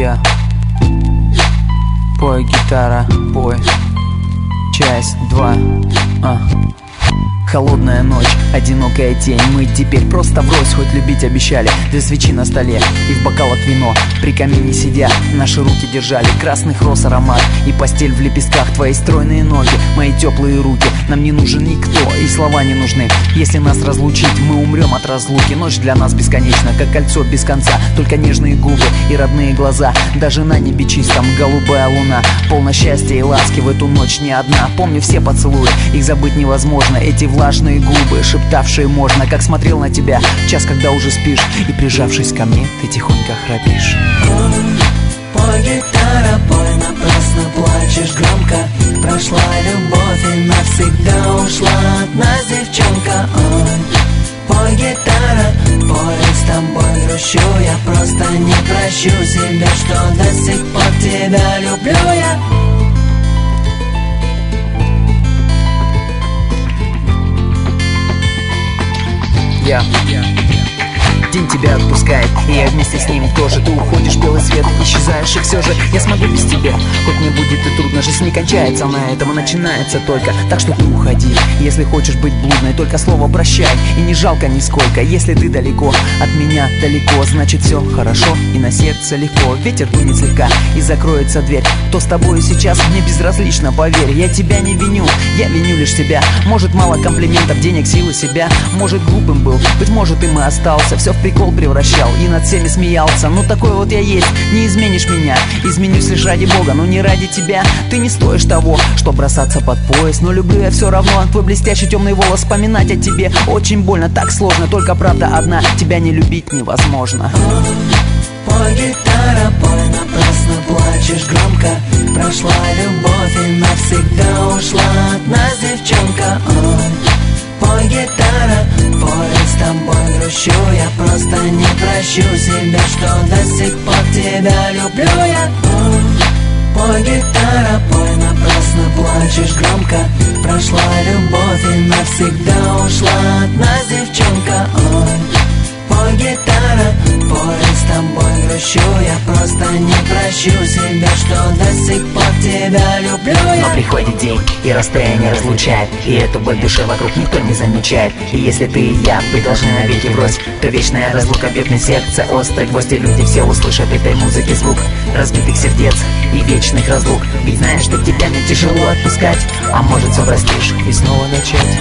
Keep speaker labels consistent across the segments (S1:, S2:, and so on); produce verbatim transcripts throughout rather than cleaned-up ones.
S1: Я Пой, гитара, пой. Часть два. а. Холодная ночь, одинокая тень. Мы теперь просто врозь, хоть любить обещали. Две свечи на столе и в бокалах вино. При камине сидя, наши руки держали красных роз аромат. И постель в лепестках, твои стройные ноги, мои теплые руки. Нам не нужен никто, и слова не нужны. Если нас разлучить, мы умрем от разлуки. Ночь для нас бесконечна, как кольцо без конца. Только нежные губы и родные глаза. Даже на небе чистом голубая луна. Полно счастья и ласки в эту ночь не одна. Помню все поцелуи, их забыть невозможно. Эти влажные губы, шептавшие можно. Как смотрел на тебя в час, когда уже спишь. И прижавшись ко мне, ты тихонько храпишь.
S2: Пой, гитара, пой, напрасно плачешь громко. Прошла любовь и навсегда ушла от нас девчонка. Ой, пой, гитара, пой, с тобой грущу. Я просто не прощу себя, что до сих пор тебя люблю я.
S1: Я День тебя отпускает, и я вместе с ним тоже. Ты уходишь, белый свет, исчезаешь, и все же я смогу без тебя. Хоть мне будет и трудно, жизнь не кончается на этом, и начинается только. Так что ты уходи, если хочешь быть блудной, только слово прощай, и не жалко нисколько. Если ты далеко от меня, далеко, значит все хорошо, и на сердце легко. Ветер дунет слегка, и закроется дверь. Кто с тобой сейчас, мне безразлично, поверь. Я тебя не виню, я виню лишь себя. Может, мало комплиментов, денег, силы себя. Может, глупым был, быть может, им и остался. Все в прикол превращал и над всеми смеялся. Ну такой вот я есть, не изменишь меня. Изменюсь лишь ради Бога, но не ради тебя. Ты не стоишь того, что бросаться под пояс. Но люблю я все равно, твой блестящий темный волос. Вспоминать о тебе очень больно, так сложно. Только правда одна, тебя не любить невозможно.
S2: Пой, гитара, пой, напрасно плачешь громко. Прошла любовь и навсегда ушла от нас девчонка. Ой, пой, гитара, пой, с тобой грущу. Я просто не прощу себя, что до сих пор тебя люблю я. Ой, пой, гитара, пой, напрасно плачешь громко. Прошла любовь и навсегда ушла от нас девчонка. Ой, пой, гитара, пой, с тобой грущу. Я просто не прощу себя, что до сих пор тебя люблю я.
S3: Но приходит день, и расстояние разлучает, и эту боль души вокруг никто не замечает. И если ты и я, вы должны навеки врозь, то вечная разлука бьет сердце острый гвоздь. И люди все услышат этой музыки звук разбитых сердец и вечных разлук. Ведь знаешь, что тебя мне тяжело отпускать, а может все простишь и снова начать.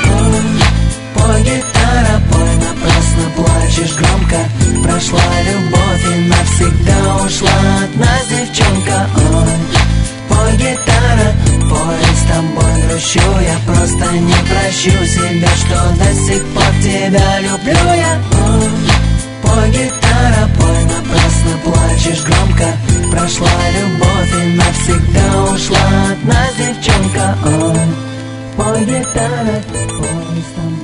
S2: Пой, гитара, пой, напрасно плачешь громко. Прошла любовь и навсегда ушла от нас девчонка. Ой, пой, гитара, пой, с тобой грущу. Я просто не прощу себя, что до сих пор тебя люблю я. Ой, пой, гитара, пой, напрасно плачешь громко. Прошла любовь и навсегда ушла от нас девчонка. Ой, пой, гитара, пой, с тобой.